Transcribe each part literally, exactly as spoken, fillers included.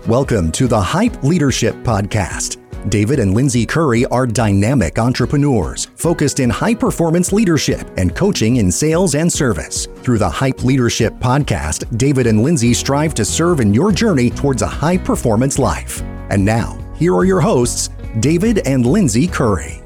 Welcome to the Hype Leadership Podcast. David and Lindsay Curry are dynamic entrepreneurs focused in high-performance leadership and coaching in sales and service. Through the Hype Leadership Podcast, David and Lindsay strive to serve in your journey towards a high-performance life. And now, here are your hosts, David and Lindsay Curry.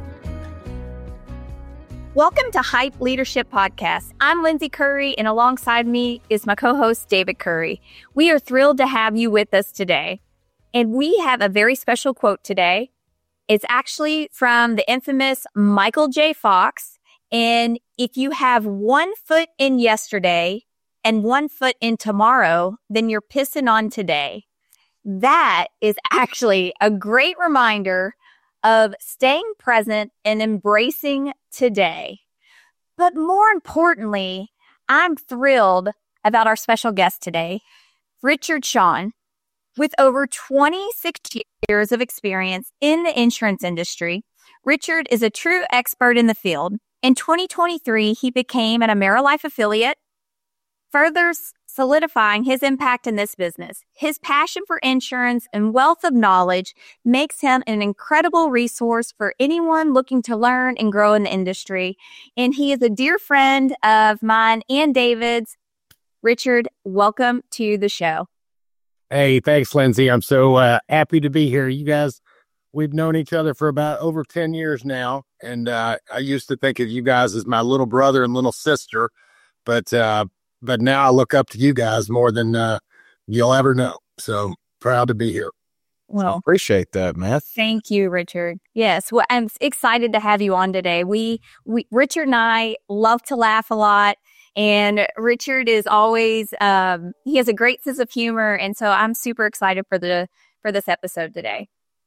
Welcome to Hype Leadership Podcast. I'm Lindsay Curry, and alongside me is my co-host, David Curry. We are thrilled to have you with us today. And we have a very special quote today. It's actually from the infamous Michael J. Fox. And if you have one foot in yesterday and one foot in tomorrow, then you're pissing on today. That is actually a great reminder of staying present and embracing today. But more importantly, I'm thrilled about our special guest today, Richard Shawn. With over twenty-six years of experience in the insurance industry, Richard is a true expert in the field. In twenty twenty-three, he became an AmeriLife affiliate, further solidifying his impact in this business. His passion for insurance and wealth of knowledge makes him an incredible resource for anyone looking to learn and grow in the industry. And he is a dear friend of mine and David's. Richard, welcome to the show. Hey, thanks, Lindsay. I'm so uh, happy to be here. You guys, we've known each other for about over ten years now. And uh, I used to think of you guys as my little brother and little sister. But uh, but now I look up to you guys more than uh, you'll ever know. So proud to be here. Well, appreciate that, man. Thank you, Richard. Yes, well, I'm excited to have you on today. We, we Richard and I love to laugh a lot. And Richard is always, um, he has a great sense of humor. And so I'm super excited for the, for this episode today.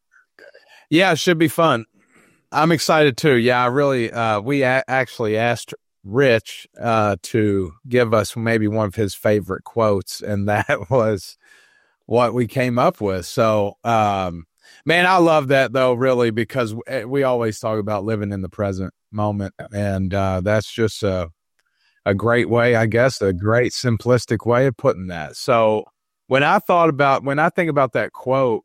Yeah, it should be fun. I'm excited too. Yeah, I really, uh, we a- actually asked Rich, uh, to give us maybe one of his favorite quotes. And that was what we came up with. So, um, man, I love that though, really, because we always talk about living in the present moment. And, uh, that's just, uh, a great way, I guess, a great simplistic way of putting that. So when I thought about, when I think about that quote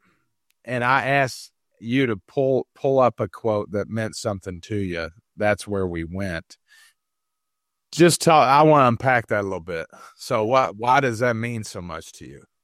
and I asked you to pull, pull up a quote that meant something to you, that's where we went. Just tell, I want to unpack that a little bit. So what, why does that mean so much to you?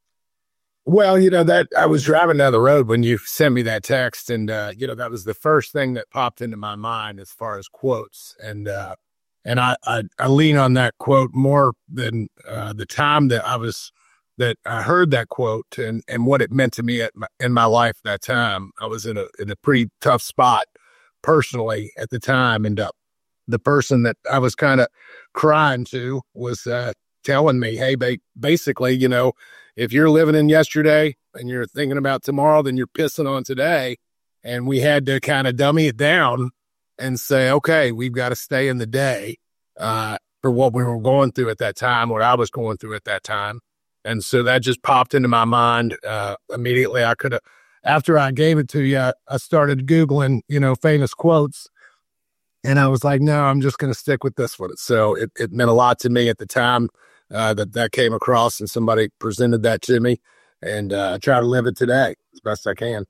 Well, you know, that I was driving down the road when you sent me that text and, uh, you know, that was the first thing that popped into my mind as far as quotes. And, uh, And I, I, I lean on that quote more than uh, the time that I was, that I heard that quote and, and what it meant to me at my, in my life that time. I was in a in a pretty tough spot personally at the time. And uh, the person that I was kind of crying to was uh, telling me, hey, ba- basically, you know, if you're living in yesterday and you're thinking about tomorrow, then you're pissing on today. And we had to kind of dummy it down and say, okay, we've got to stay in the day uh, for what we were going through at that time, what I was going through at that time. And so that just popped into my mind uh, immediately. I could have, after I gave it to you, I, I started Googling, you know, famous quotes. And I was like, no, I'm just going to stick with this one. So it, it meant a lot to me at the time uh, that that came across and somebody presented that to me. And uh, I try to live it today as best I can.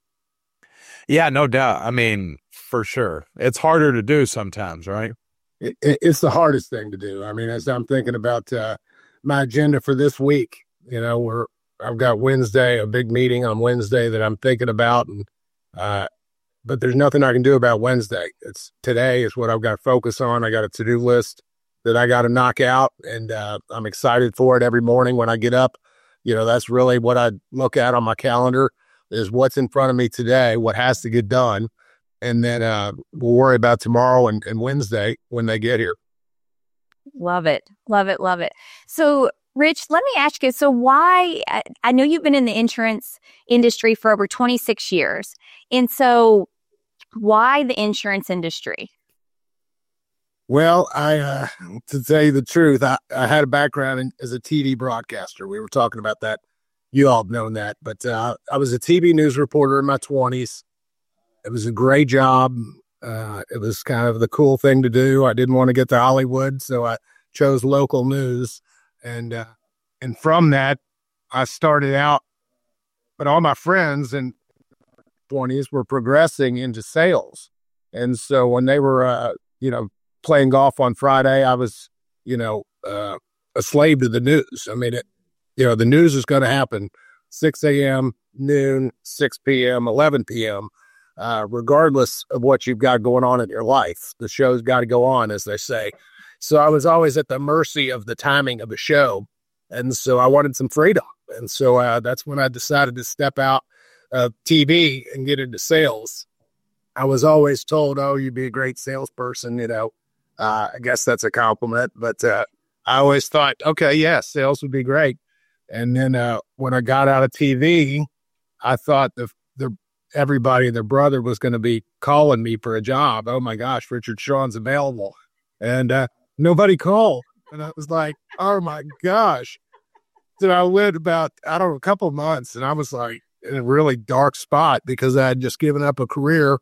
Yeah, no doubt. I mean, for sure. It's harder to do sometimes, right? It, it, it's the hardest thing to do. I mean, as I'm thinking about uh, my agenda for this week, you know, we're, I've got Wednesday, a big meeting on Wednesday that I'm thinking about. And, uh, but there's nothing I can do about Wednesday. It's today is what I've got to focus on. I got a to-do list that I got to knock out. And uh, I'm excited for it every morning when I get up. You know, that's really what I look at on my calendar is what's in front of me today, what has to get done. And then uh, we'll worry about tomorrow and, and Wednesday when they get here. Love it. Love it. Love it. So, Rich, let me ask you, so why, I, I know you've been in the insurance industry for over twenty-six years. And so why the insurance industry? Well, I, uh, to tell you the truth, I, I had a background in, as a T V broadcaster. We were talking about that. You all have known that, but uh, I was a T V news reporter in my twenties. It was a great job. Uh, it was kind of the cool thing to do. I didn't want to get to Hollywood, so I chose local news. And uh, and from that, I started out, but all my friends in twenties were progressing into sales. And so when they were, uh, you know, playing golf on Friday, I was, you know, uh, a slave to the news. I mean, it, you know, the news is going to happen six a.m., noon, six p.m., eleven p.m., uh, regardless of what you've got going on in your life. The show's got to go on, as they say. So I was always at the mercy of the timing of a show. And so I wanted some freedom. And so uh, that's when I decided to step out of T V and get into sales. I was always told, oh, you'd be a great salesperson, you know. Uh, I guess that's a compliment. But uh, I always thought, okay, yeah, sales would be great. And then uh, when I got out of T V, I thought the the everybody and their brother was going to be calling me for a job. Oh, my gosh, Richard Sean's available. And uh, nobody called. And I was like, oh, my gosh. So I went about, I don't know, a couple of months, and I was like in a really dark spot because I had just given up a career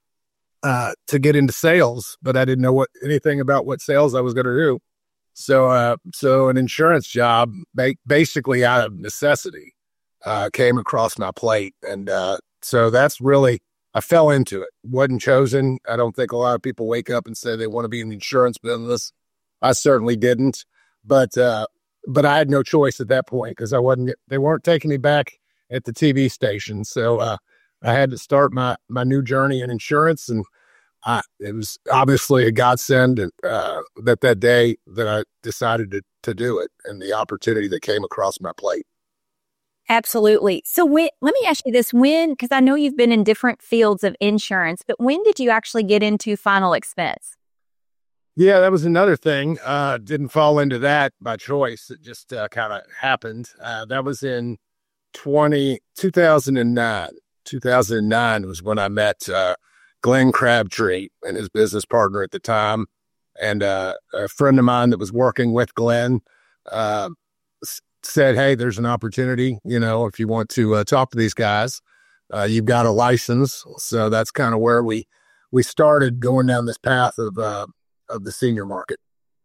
uh, to get into sales, but I didn't know what anything about what sales I was going to do. So, uh, so an insurance job, ba- basically out of necessity, uh, came across my plate. And uh, so that's really, I fell into it. Wasn't chosen. I don't think a lot of people wake up and say they want to be in the insurance business. I certainly didn't. But uh, but I had no choice at that point because I wasn't. They weren't taking me back at the T V station. So uh, I had to start my my new journey in insurance, and I, it was obviously a godsend uh, that that day that I decided to to do it, and the opportunity that came across my plate. Absolutely. So when, let me ask you this, when, because I know you've been in different fields of insurance, but when did you actually get into final expense? Yeah, that was another thing. Uh, didn't fall into that by choice. It just uh, kind of happened. Uh, that was in twenty, two thousand nine. two thousand nine was when I met uh, Glenn Crabtree and his business partner at the time. And uh, a friend of mine that was working with Glenn uh, said, hey, there's an opportunity, you know, if you want to uh, talk to these guys, uh, you've got a license. So that's kind of where we, we started going down this path of, uh, of the senior market.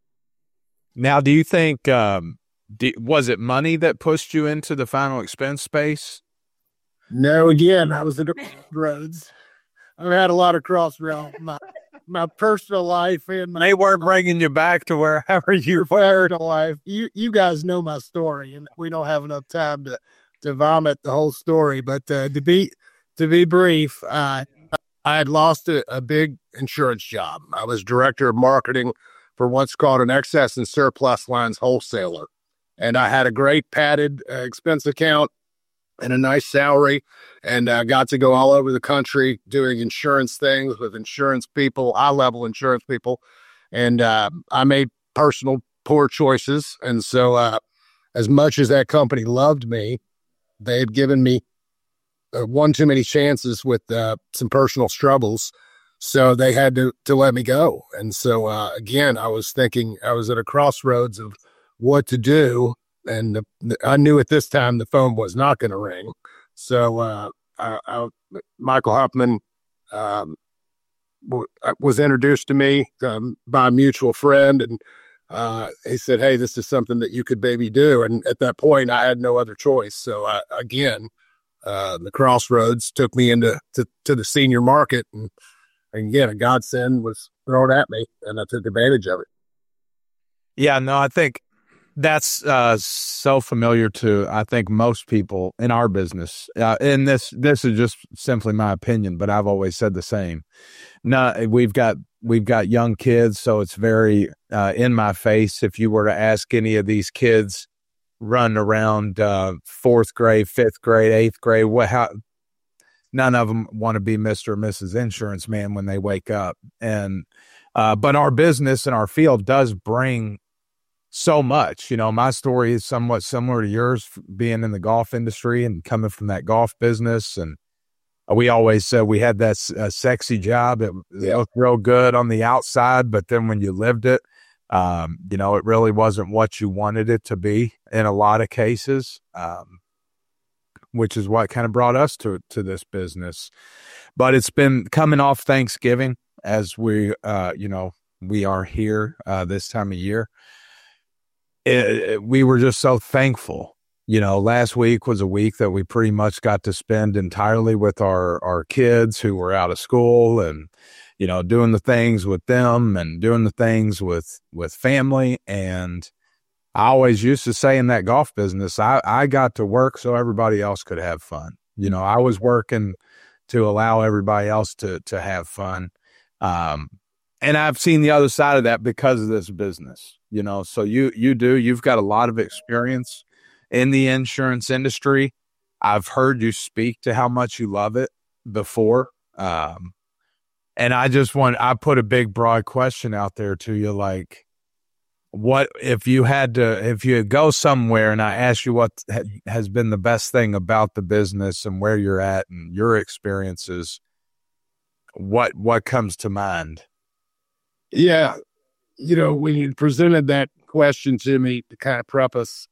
Now, do you think, um, do, was it money that pushed you into the final expense space? No, again, I was at the crossroads. I've had a lot of crossroads. My, my personal life and my... They weren't bringing you back to wherever you were. Life. You you guys know my story, and we don't have enough time to, to vomit the whole story. But uh, to be to be brief, uh, I had lost a, a big insurance job. I was director of marketing for what's called an excess and surplus lines wholesaler, and I had a great padded uh, expense account and a nice salary, and I uh, got to go all over the country doing insurance things with insurance people, high-level insurance people, and uh, I made personal poor choices. And so uh, as much as that company loved me, they had given me uh, one too many chances with uh, some personal struggles, so they had to, to let me go. And so, uh, again, I was thinking, I was at a crossroads of what to do. And the, the, I knew at this time the phone was not going to ring. So uh, I, I, Michael Huffman um, w- was introduced to me um, by a mutual friend. And uh, he said, hey, this is something that you could maybe do. And at that point, I had no other choice. So I, again, uh, the crossroads took me into to, to the senior market. And, and again, a godsend was thrown at me, and I took advantage of it. Yeah, no, I think that's uh, so familiar to, I think, most people in our business. Uh, and this this is just simply my opinion, but I've always said the same. No, we've got we've got young kids, so it's very uh, in my face. If you were to ask any of these kids, run around uh, fourth grade, fifth grade, eighth grade, what how none of them want to be Mister or Missus Insurance Man when they wake up. And uh, but our business and our field does bring so much. You know, my story is somewhat similar to yours, being in the golf industry and coming from that golf business. And we always said we had that uh, sexy job. It, yeah. it looked real good on the outside, but then when you lived it, um, you know, it really wasn't what you wanted it to be in a lot of cases, um, which is what kind of brought us to, to this business. But it's been coming off Thanksgiving as we, uh, you know, we are here uh, this time of year. It, it, we were just so thankful you know, last week was a week that we pretty much got to spend entirely with our, our kids who were out of school and, you know, doing the things with them and doing the things with, with family. And I always used to say in that golf business, I, I got to work so everybody else could have fun. You know, I was working to allow everybody else to, to have fun. Um, and I've seen the other side of that because of this business, you know, so you, you do, you've got a lot of experience in the insurance industry. I've heard you speak to how much you love it before. Um, and I just want, I put a big, broad question out there to you. Like, what, if you had to, if you go somewhere and I ask you what ha- has been the best thing about the business and where you're at and your experiences, what, what comes to mind? Yeah. You know, when you presented that question to me to kind of preface,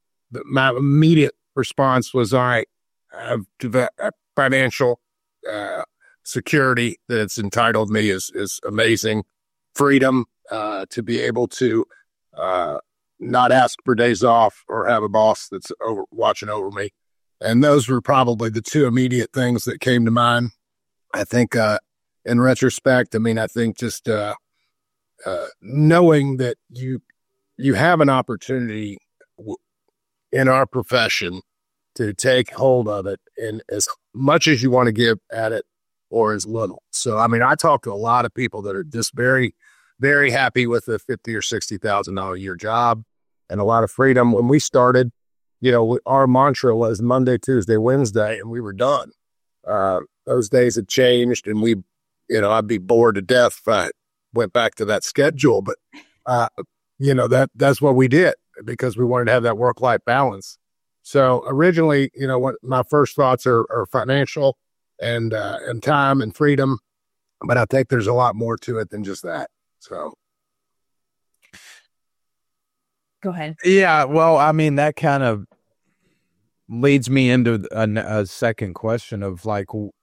my immediate response was, all right, I have financial uh, security that's entitled me is, is amazing. Freedom uh, to be able to uh, not ask for days off or have a boss that's over, watching over me. And those were probably the two immediate things that came to mind. I think uh, in retrospect, I mean, I think just uh, uh, knowing that you you have an opportunity w- in our profession to take hold of it in as much as you want to give at it or as little. So, I mean, I talk to a lot of people that are just very, very happy with a fifty or sixty thousand dollars a year job and a lot of freedom. When we started, you know, our mantra was Monday, Tuesday, Wednesday, and we were done. Uh, those days had changed, and we, you know, I'd be bored to death if I went back to that schedule. But, uh, you know, that that's what we did because we wanted to have that work-life balance. So originally, you know, what my first thoughts are, are financial and uh, and time and freedom, but I think there's a lot more to it than just that. So, go ahead. Yeah, well, I mean, that kind of leads me into a, a second question of like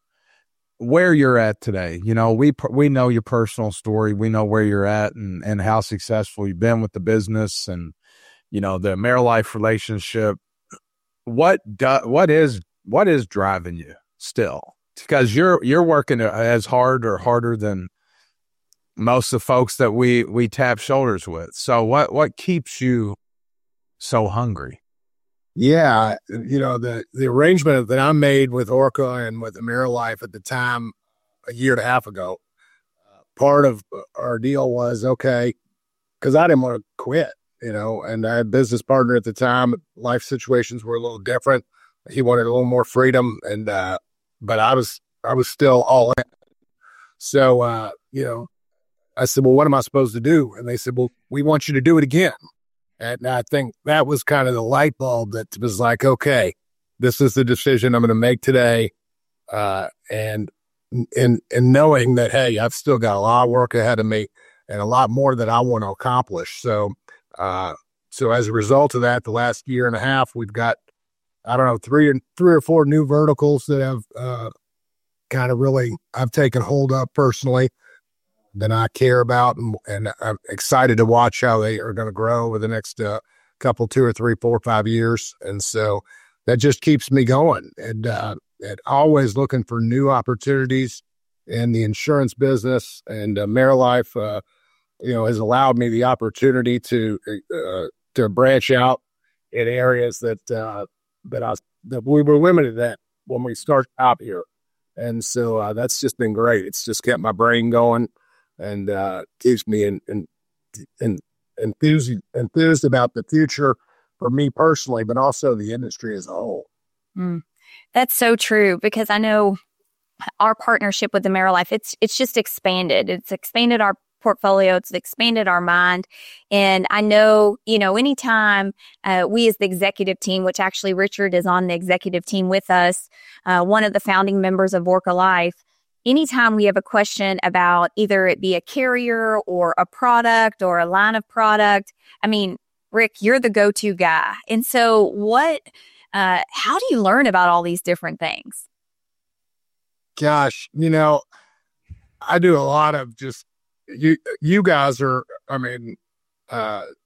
where you're at today. You know, we we know your personal story, we know where you're at and and how successful you've been with the business and you know the AmeriLife relationship. What do, what is what is driving you still? Because you're you're working as hard or harder than most of the folks that we we tap shoulders with. So what what keeps you so hungry? Yeah, you know, the the arrangement that I made with Orca and with AmeriLife at the time, a year and a half ago, uh, part of our deal was okay because I didn't want to quit. You know, and I had a business partner at the time. Life situations were a little different. He wanted a little more freedom, and uh, but I was I was still all in. So uh, you know, I said, "Well, what am I supposed to do?" And they said, "Well, we want you to do it again." And I think that was kind of the light bulb that was like, "Okay, this is the decision I'm going to make today," uh, and and and knowing that, hey, I've still got a lot of work ahead of me and a lot more that I want to accomplish. So. Uh, so as a result of that, the last year and a half, we've got, I don't know, three or three or four new verticals that have, uh, kind of really, I've taken hold of personally that I care about. And, and I'm excited to watch how they are going to grow over the next, uh, couple, two or three, four or five years. And so that just keeps me going and, uh, and always looking for new opportunities in the insurance business and, uh, AmeriLife, uh, you know, has allowed me the opportunity to uh, to branch out in areas that uh, that I that we were limited at when we started out here, and so uh, that's just been great. It's just kept my brain going and uh, keeps me in, in, in enthused enthused about the future for me personally, but also the industry as a whole. Mm. That's so true because I know our partnership with AmeriLife, it's it's just expanded. It's expanded our portfolio. It's expanded our mind. And I know, you know, anytime uh, we as the executive team, which actually Richard is on the executive team with us, uh, one of the founding members of Orca Life, anytime we have a question about either it be a carrier or a product or a line of product, I mean, Rick, you're the go-to guy. And so what, uh, how do you learn about all these different things? Gosh, you know, I do a lot of just, You you guys are, I mean, uh,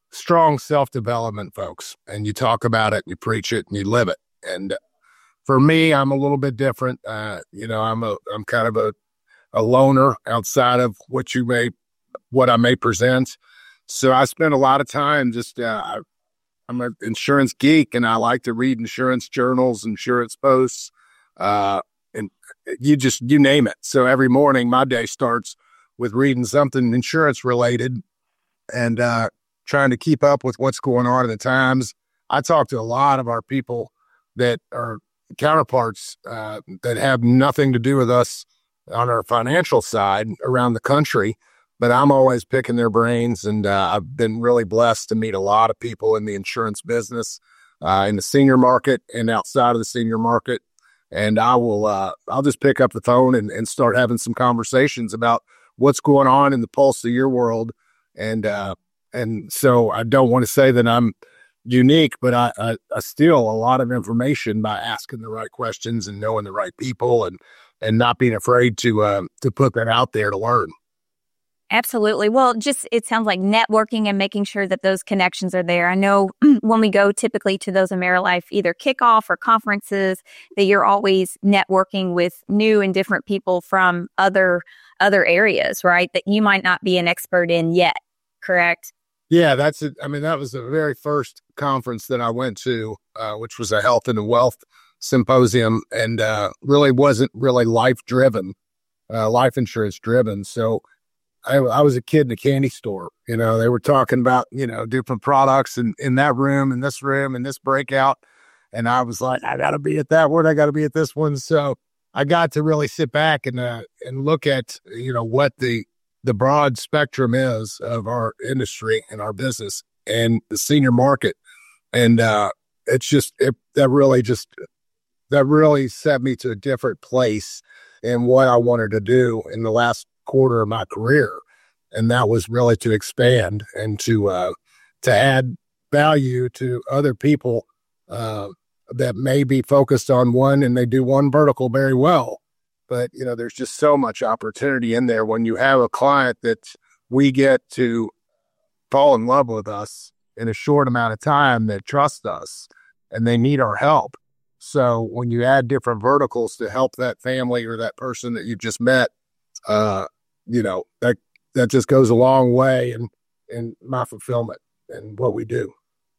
strong self-development folks, and you talk about it, you preach it, and you live it. And for me, I'm a little bit different. Uh, you know, I'm a, I'm kind of a, a loner outside of what you may, what I may present. So I spend a lot of time just, uh, I'm an insurance geek, and I like to read insurance journals, insurance posts, uh, and you just, you name it. So every morning my day starts with reading something insurance related and, uh, trying to keep up with what's going on at the times. I talk to a lot of our people that are counterparts uh, that have nothing to do with us on our financial side around the country, but I'm always picking their brains. And uh, I've been really blessed to meet a lot of people in the insurance business, uh, in the senior market and outside of the senior market. And I will, uh, I'll just pick up the phone and, and start having some conversations about what's going on in the pulse of your world. And, uh, And so I don't want to say that I'm unique, but I, I, I steal a lot of information by asking the right questions and knowing the right people and, and not being afraid to, uh, to put that out there to learn. Absolutely. Well, just it sounds like networking and making sure that those connections are there. I know when we go typically to those AmeriLife either kickoff or conferences, that you're always networking with new and different people from other other areas, right? That you might not be an expert in yet, correct? Yeah, that's it. I mean, that was the very first conference that I went to, uh, which was a health and wealth symposium, and uh, really wasn't really life driven, uh, life insurance driven. So I, I was a kid in a candy store. You know, they were talking about, you know, different products in, in that room, in this room, in this breakout. And I was like, I got to be at that one. I got to be at this one. So I got to really sit back and uh, and look at, you know, what the the broad spectrum is of our industry and our business and the senior market. And uh, it's just, it, that really just, that really set me to a different place in what I wanted to do in the last quarter of my career. And that was really to expand and to, uh, to add value to other people uh, that may be focused on one and they do one vertical very well. But, you know, there's just so much opportunity in there when you have a client that we get to fall in love with us in a short amount of time, that trust us and they need our help. So when you add different verticals to help that family or that person that you just met, uh, you know, that, that just goes a long way in, in my fulfillment and what we do.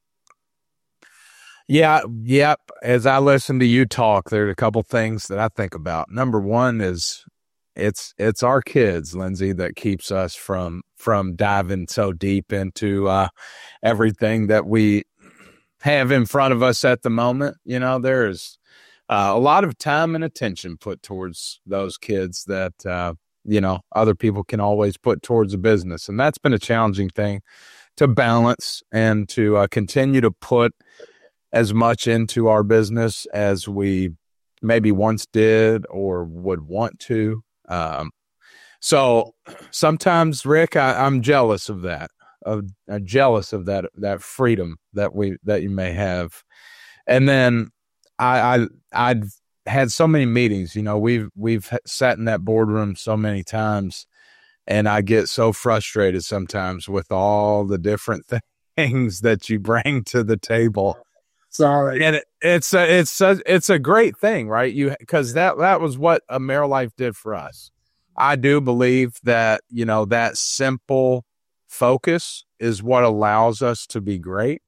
Yeah, yep. As I listen to you talk, there are a couple things that I think about. Number one is it's it's our kids, Lindsay, that keeps us from from diving so deep into uh, everything that we have in front of us at the moment. You know, there's uh, a lot of time and attention put towards those kids that uh, you know other people can always put towards a business, and that's been a challenging thing to balance and to uh, continue to put as much into our business as we maybe once did or would want to. Um, so sometimes, Rick, I, I'm jealous of that. Of, I'm jealous of that that freedom that we that you may have. And then I, I I've had so many meetings. You know, we've we've sat in that boardroom so many times, and I get so frustrated sometimes with all the different things that you bring to the table. Sorry. And it, it's a, it's a, it's a great thing, right? You, cause that, that was what AmeriLife did for us. I do believe that, you know, that simple focus is what allows us to be great,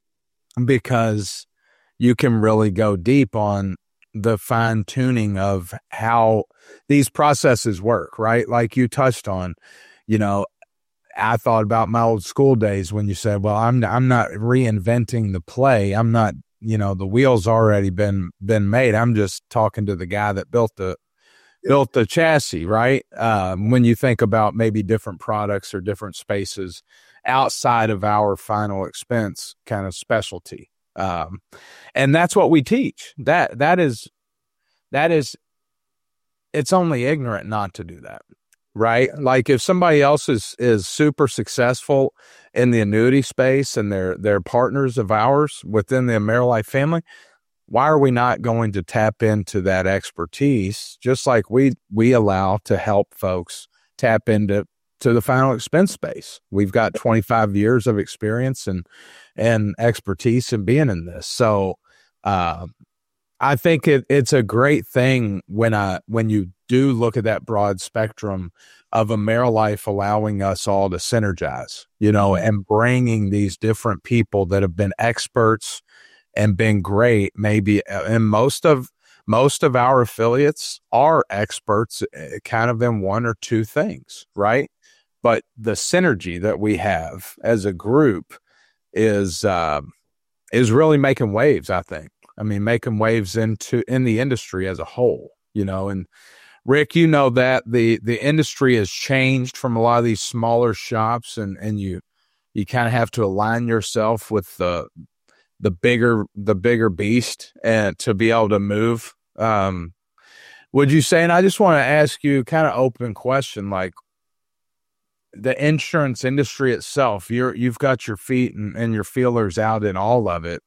because you can really go deep on the fine tuning of how these processes work, right? Like you touched on, you know, I thought about my old school days when you said, well, I'm, I'm not reinventing the play. I'm not, you know, the wheel's already been, been made. I'm just talking to the guy that built the, built the chassis, right? Um, when you think about maybe different products or different spaces outside of our final expense kind of specialty. Um, and that's what we teach. That, that is, that is, it's only ignorant not to do that. Right? Like if somebody else is, is super successful in the annuity space and they're, they're partners of ours within the AmeriLife family, why are we not going to tap into that expertise just like we, we allow to help folks tap into to the final expense space. We've got twenty-five years of experience and and expertise in being in this. So uh, I think it, it's a great thing when I when you do look at that broad spectrum of AmeriLife allowing us all to synergize, you know, and bringing these different people that have been experts and been great. Maybe and most of most of our affiliates are experts, kind of in one or two things, right? But the synergy that we have as a group is uh, is really making waves, I think. I mean, making waves into in the industry as a whole, you know. And Rick, you know that the the industry has changed from a lot of these smaller shops, and and you you kind of have to align yourself with the the bigger the bigger beast and to be able to move. Um, would you say? And I just want to ask you, kind of open question, like, the insurance industry itself, you're, you've got your feet and, and your feelers out in all of it.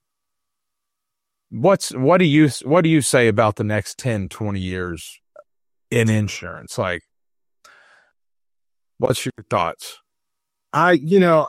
What's, what do you, what do you say about the next ten, twenty years in insurance? Like, what's your thoughts? I, you know,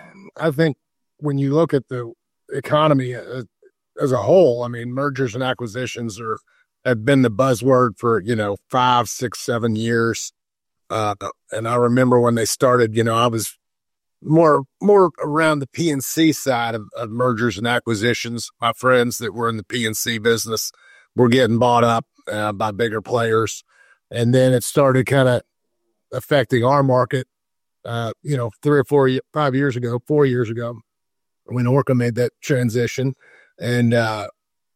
I think when you look at the economy as, as a whole, I mean, mergers and acquisitions are, have been the buzzword for, you know, five, six, seven years. Uh, and I remember when they started, you know, I was more more around the P and C side of, of mergers and acquisitions. My friends that were in the P and C business were getting bought up uh, by bigger players. And then it started kind of affecting our market, uh, you know, three or four, five years ago, four years ago, when Orca made that transition. And uh,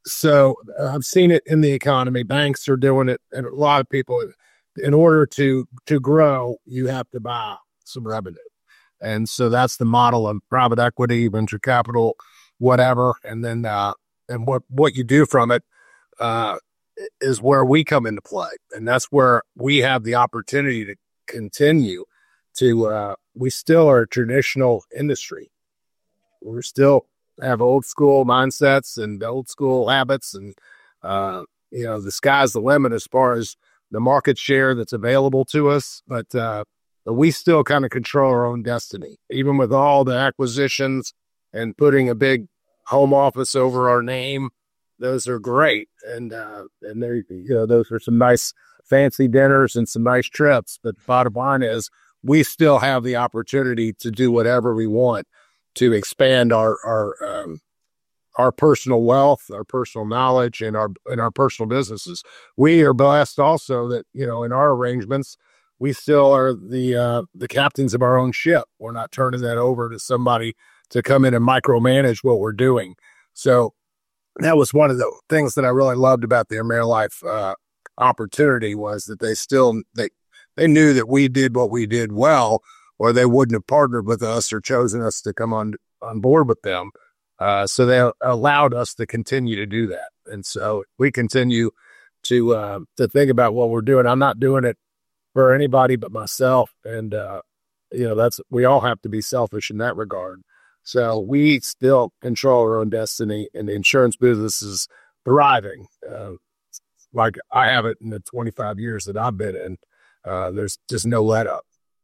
so I've seen it in the economy. Banks are doing it, and a lot of people, in order to to grow, you have to buy some revenue. And so that's the model of private equity, venture capital, whatever. And then uh, and what, what you do from it uh, is where we come into play. And that's where we have the opportunity to continue to, uh, we still are a traditional industry. We're still have old school mindsets and old school habits. And, uh, you know, the sky's the limit as far as the market share that's available to us, but, uh, but we still kind of control our own destiny, even with all the acquisitions and putting a big home office over our name. Those are great. And, uh, and there, you know, those are some nice fancy dinners and some nice trips. But the bottom line is we still have the opportunity to do whatever we want to expand our, our, um, our personal wealth, our personal knowledge, and our and our personal businesses. We are blessed also that, you know, in our arrangements, we still are the uh, the captains of our own ship. We're not turning that over to somebody to come in and micromanage what we're doing. So that was one of the things that I really loved about the AmeriLife uh, opportunity, was that they still they they knew that we did what we did well, or they wouldn't have partnered with us or chosen us to come on on board with them. Uh, so they allowed us to continue to do that. And so we continue to, uh, to think about what we're doing. I'm not doing it for anybody but myself. And, uh, you know, that's, we all have to be selfish in that regard. So we still control our own destiny, and the insurance business is thriving. Uh, like I have it in the twenty-five years that I've been in. Uh, there's just no let up.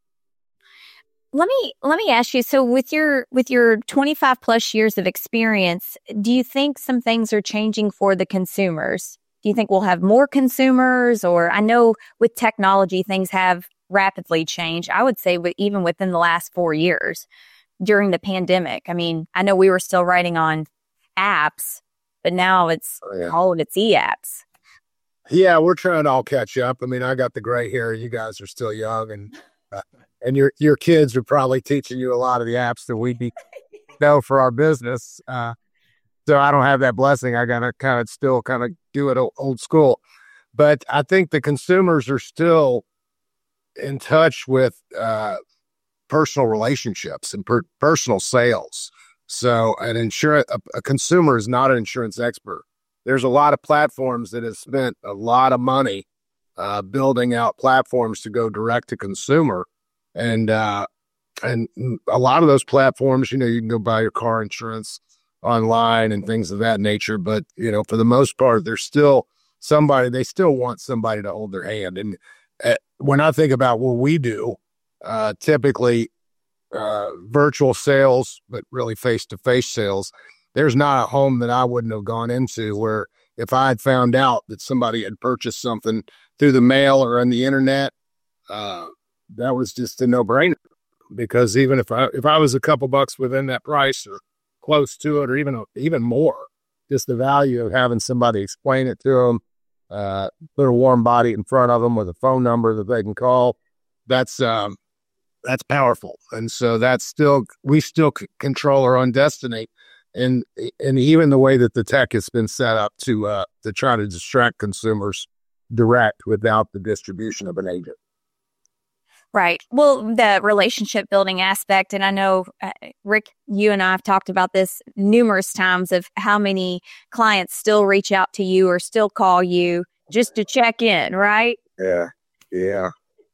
Let me let me ask you, so with your with your twenty-five plus years of experience, do you think some things are changing for the consumers? Do you think we'll have more consumers? Or I know with technology, things have rapidly changed. I would say with, even within the last four years during the pandemic. I mean, I know we were still writing on apps, but now it's oh, yeah. all of it's e-apps. Yeah, we're trying to all catch up. I mean, I got the gray hair. You guys are still young, and uh, and your your kids are probably teaching you a lot of the apps that we know for our business. Uh, so I don't have that blessing. I got to kind of still kind of do it old school. But I think the consumers are still in touch with uh, personal relationships and per- personal sales. So an insurance, a, a consumer is not an insurance expert. There's a lot of platforms that have spent a lot of money uh, building out platforms to go direct to consumer. And, uh, and a lot of those platforms, you know, you can go buy your car insurance online and things of that nature. But, you know, for the most part, there's still somebody, they still want somebody to hold their hand. And uh, when I think about what we do, uh, typically uh, virtual sales, but really face-to-face sales. There's not a home that I wouldn't have gone into where if I had found out that somebody had purchased something through the mail or on the internet, uh, that was just a no-brainer. Because even if I if I was a couple bucks within that price or close to it, or even even more, just the value of having somebody explain it to them, uh, put a warm body in front of them with a phone number that they can call, that's um, that's powerful. And so that's still we still c- control our own destiny, and and even the way that the tech has been set up to uh, to try to distract consumers direct without the distribution of an agent. Right. Well, the relationship building aspect, and I know, uh, Rick, you and I have talked about this numerous times of how many clients still reach out to you or still call you just to check in, right? Yeah. Yeah.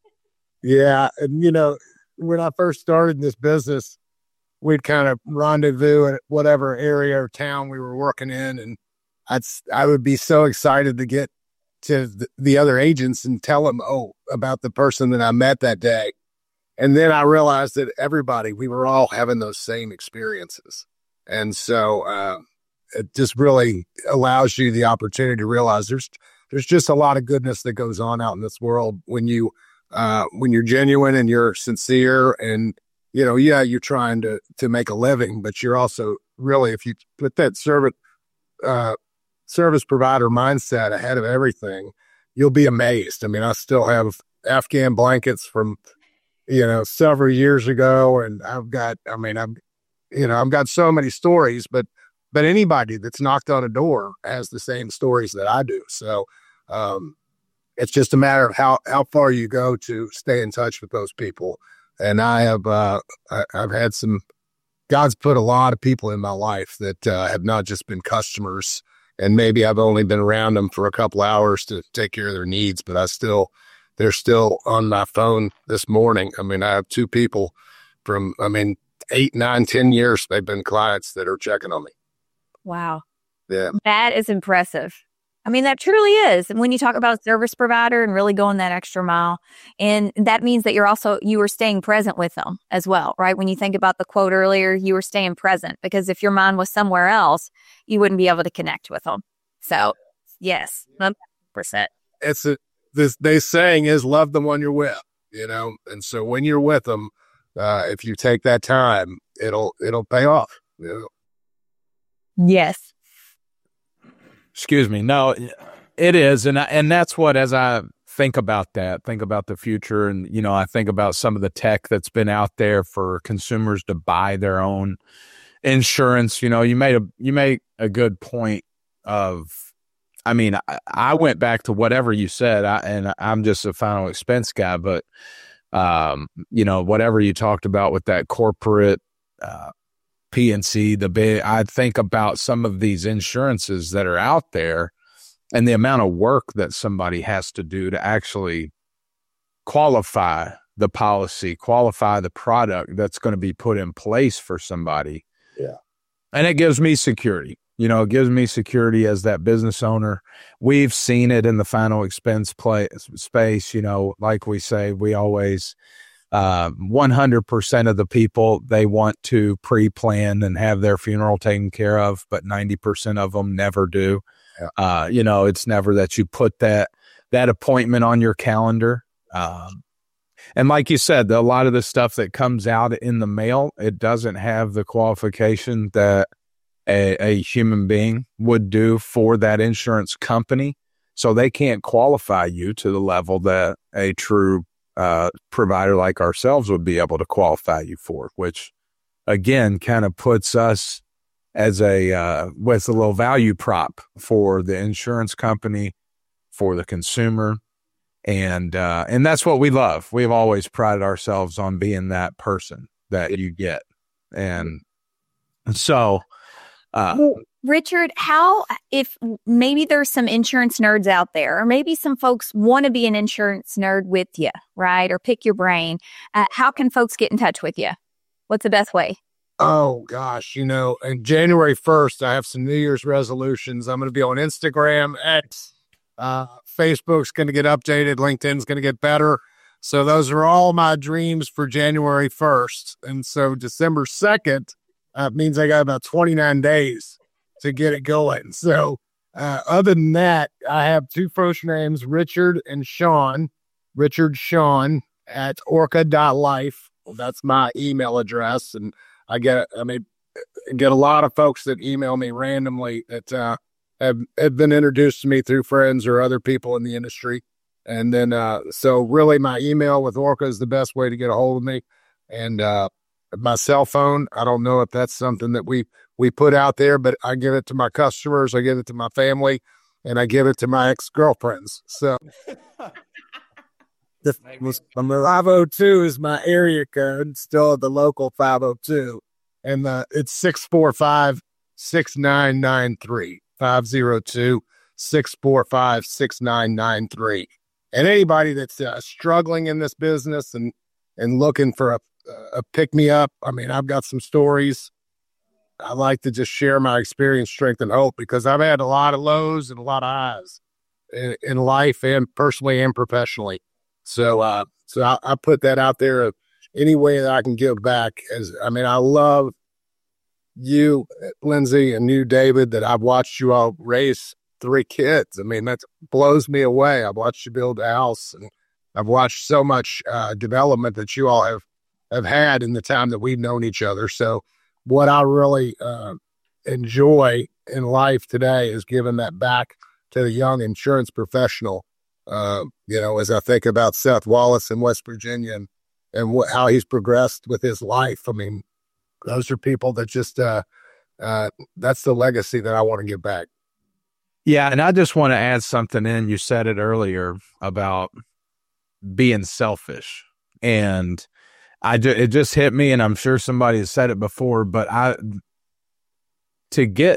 Yeah. And, you know, when I first started in this business, we'd kind of rendezvous at whatever area or town we were working in. And I'd, I would be so excited to get to the, the other agents and tell them, oh, about the person that I met that day. And then I realized that everybody, we were all having those same experiences. And so uh, it just really allows you the opportunity to realize there's, there's just a lot of goodness that goes on out in this world when you, uh, when you're genuine and you're sincere and, you know, yeah, you're trying to, to make a living, but you're also really, if you put that servant, uh, service provider mindset ahead of everything, you'll be amazed. I mean, I still have Afghan blankets from, you know, several years ago. And I've got, I mean, I've, you know, I've got so many stories, but, but anybody that's knocked on a door has the same stories that I do. So, um, it's just a matter of how, how far you go to stay in touch with those people. And I have, uh, I, I've had some, God's put a lot of people in my life that, uh, have not just been customers. And maybe I've only been around them for a couple hours to take care of their needs, but I still, they're still on my phone this morning. I mean, I have two people from, I mean, eight, nine, ten years, they've been clients that are checking on me. Wow. Yeah. That is impressive. I mean, that truly is. And when you talk about a service provider and really going that extra mile, and that means that you're also, you were staying present with them as well, right? When you think about the quote earlier, you were staying present because if your mind was somewhere else, you wouldn't be able to connect with them. So yes, one hundred percent. It's a, this, they saying is love the one you're with, you know? And so when you're with them, uh, if you take that time, it'll, it'll pay off. You know? Yes. Excuse me. No, it is. And, I, and that's what, as I think about that, think about the future. And, you know, I think about some of the tech that's been out there for consumers to buy their own insurance. You know, you made a, you made a good point of, I mean, I, I went back to whatever you said, I, and I'm just a final expense guy, but, um, you know, whatever you talked about with that corporate, uh, P N C, the big, I think about some of these insurances that are out there and the amount of work that somebody has to do to actually qualify the policy, qualify the product that's going to be put in place for somebody. Yeah. And it gives me security. You know, it gives me security as that business owner. We've seen it in the final expense play space. You know, like we say, we always, uh, one hundred percent of the people, they want to pre-plan and have their funeral taken care of, but ninety percent of them never do. Yeah. Uh, you know, it's never that you put that, that appointment on your calendar. Um, and like you said, a lot of the stuff that comes out in the mail, it doesn't have the qualification that a, a human being would do for that insurance company. So they can't qualify you to the level that a true uh, provider like ourselves would be able to qualify you for, which again, kind of puts us as a, uh, with a little value prop for the insurance company, for the consumer. And, uh, and that's what we love. We've always prided ourselves on being that person that you get. And so, uh, well, Richard, how, if maybe there's some insurance nerds out there, or maybe some folks want to be an insurance nerd with you, right? Or pick your brain. Uh, how can folks get in touch with you? What's the best way? Oh, gosh. You know, on January first, I have some New Year's resolutions. I'm going to be on Instagram, X, uh, Facebook's going to get updated. LinkedIn's going to get better. So those are all my dreams for January first. And so December second uh, means I got about twenty-nine days to get it going. So uh, other than that, I have two first names, Richard and Sean. Richard Sean at orca dot life. That's my email address. And I get, I mean, get a lot of folks that email me randomly that uh, have, have been introduced to me through friends or other people in the industry. And then, uh, so really my email with Orca is the best way to get a hold of me. And uh, my cell phone, I don't know if that's something that we, we put out there, but I give it to my customers, I give it to my family, and I give it to my ex-girlfriends. So the five oh two is my area code, still the local five oh two. And uh, it's six four five, six nine nine three, five oh two, six four five, six nine nine three. And anybody that's uh, struggling in this business and, and looking for a, a pick-me-up, I mean, I've got some stories. I like to just share my experience, strength, and hope, because I've had a lot of lows and a lot of highs in, in life and personally and professionally. So uh, so I, I put that out there of any way that I can give back. As I mean, I love you, Lindsay, and you, David, that I've watched you all raise three kids. I mean, that blows me away. I've watched you build a house, and I've watched so much uh, development that you all have, have had in the time that we've known each other. So what I really uh, enjoy in life today is giving that back to the young insurance professional. Uh, you know, as I think about Seth Wallace in West Virginia and, and wh- how he's progressed with his life. I mean, those are people that just, uh, uh, that's the legacy that I want to give back. Yeah. And I just want to add something in. You said it earlier about being selfish, and I ju- it just hit me, and I'm sure somebody has said it before, but I, to get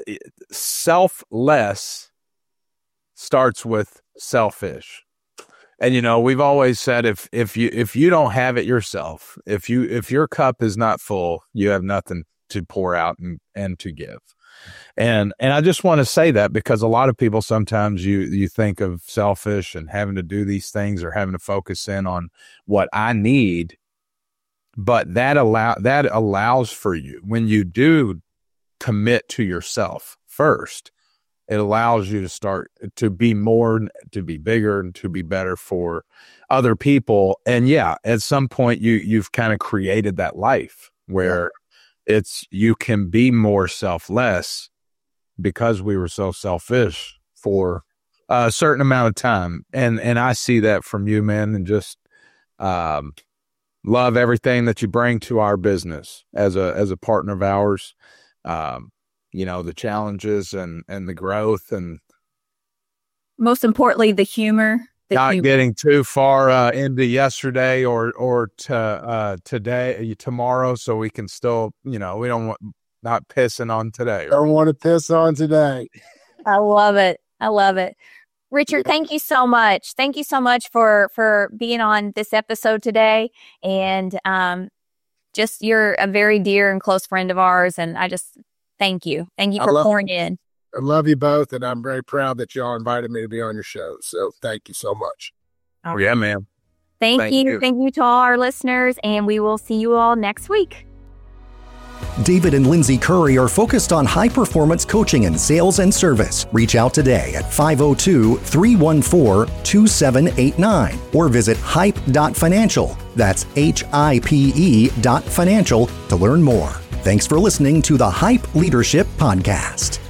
selfless starts with selfish. And, you know, we've always said, if, if you, if you don't have it yourself, if you, if your cup is not full, you have nothing to pour out and, and to give. And, and I just want to say that, because a lot of people, sometimes you, you think of selfish and having to do these things or having to focus in on what I need, but that allow, that allows for you, when you do commit to yourself first, it allows you to start to be more, to be bigger, and to be better for other people. And yeah, at some point you, you've kind of created that life where it's, you can be more selfless, because we were so selfish for a certain amount of time. And, and I see that from you, man, and just, um, love everything that you bring to our business as a, as a partner of ours. Um, you know, the challenges and, and the growth, and most importantly, the humor. The not humor. Getting too far uh, into yesterday or, or to, uh, today, tomorrow. So we can still, you know, we don't want, not pissing on today. Don't want to piss on today. I love it. I love it. Richard, thank you so much. Thank you so much for, for being on this episode today. And um, just, you're a very dear and close friend of ours. And I just, thank you. Thank you for love, pouring in. I love you both. And I'm very proud that y'all invited me to be on your show. So thank you so much. Oh, yeah, ma'am. Thank, thank you. you. Thank you to all our listeners. And we will see you all next week. David and Lindsay Curry are focused on high-performance coaching in sales and service. Reach out today at five oh two, three one four, two seven eight nine or visit hype dot financial. That's H I P E dot financial to learn more. Thanks for listening to the Hype Leadership Podcast.